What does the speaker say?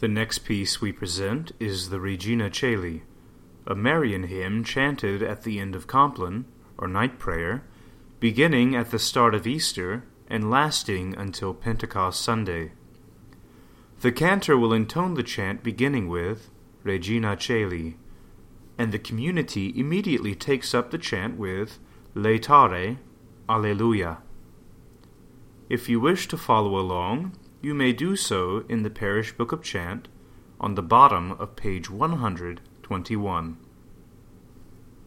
The next piece we present is the Regina Caeli, a Marian hymn chanted at the end of Compline, or night prayer, beginning at the start of Easter and lasting until Pentecost Sunday. The cantor will intone the chant beginning with Regina Caeli, and the community immediately takes up the chant with Laetare, Alleluia. If you wish to follow along, you may do so in the Parish Book of Chant on the bottom of page 121.